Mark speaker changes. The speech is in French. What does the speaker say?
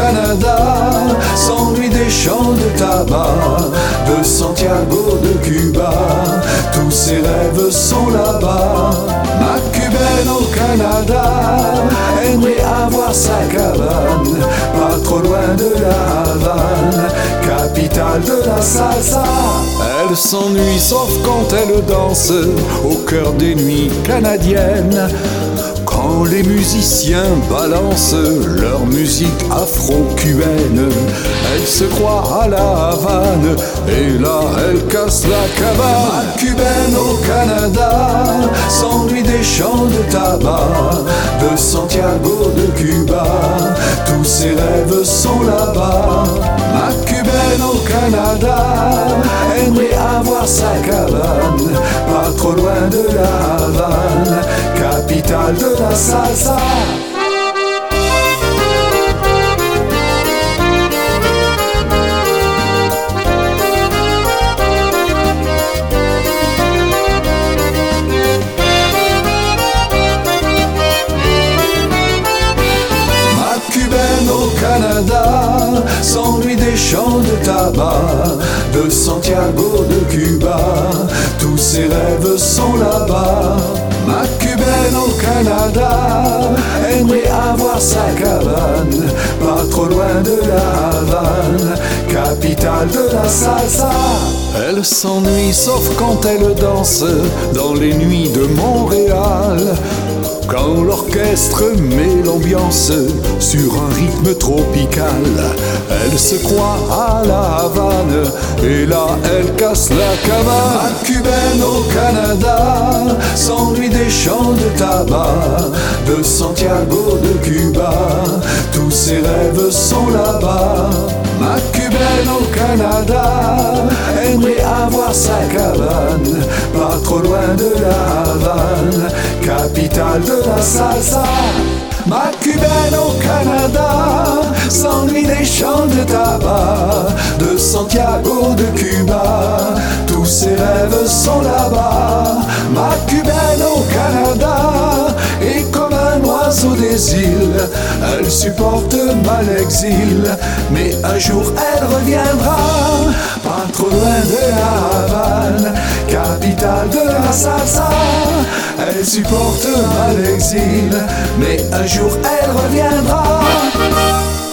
Speaker 1: Canada, s'ennuie des champs de tabac, de Santiago, de Cuba, tous ses rêves sont là-bas. Ma cubaine au Canada aimerait avoir sa cabane, pas trop loin de la Havane, capitale de la salsa. Elle s'ennuie sauf quand elle danse au cœur des nuits canadiennes, quand les musiciens balancent leur musique afro-cubaine. Elle se croit à la Havane et là elle casse la cabane. Ma cubaine au Canada s'ennuie des champs de tabac, de Santiago, de Cuba, tous ses rêves sont là-bas. Ma cubaine au Canada aimerait avoir sa cabane, pas trop loin de la Havane, capitale de la salsa. Au Canada, s'ennuie des champs de tabac, de Santiago, de Cuba, tous ses rêves sont là-bas. Ma cubaine au Canada aimerait avoir sa cabane, pas trop loin de la Havane, capitale de la salsa. Elle s'ennuie sauf quand elle danse dans les nuits de Montréal, quand l'orchestre met l'ambiance sur un rythme tropical. Elle se croit à la Havane et là elle casse la cabane. Ma cubaine au Canada s'ennuie des champs de tabac, de Santiago, de Cuba, tous ses rêves sont là-bas. Ma cubaine au Canada aimerait avoir sa cabane, pas trop loin de la Havane, capitale de la salsa. Ma cubaine au Canada s'ennuie des champs de tabac, de Santiago, de Cuba, tous ses rêves sont là-bas. Ma cubaine au Canada est comme un oiseau des îles, elle supporte mal l'exil, mais un jour elle reviendra, pas trop loin de la Havane, capitale de la salsa. Elle supporte mal l'exil, mais un jour elle reviendra.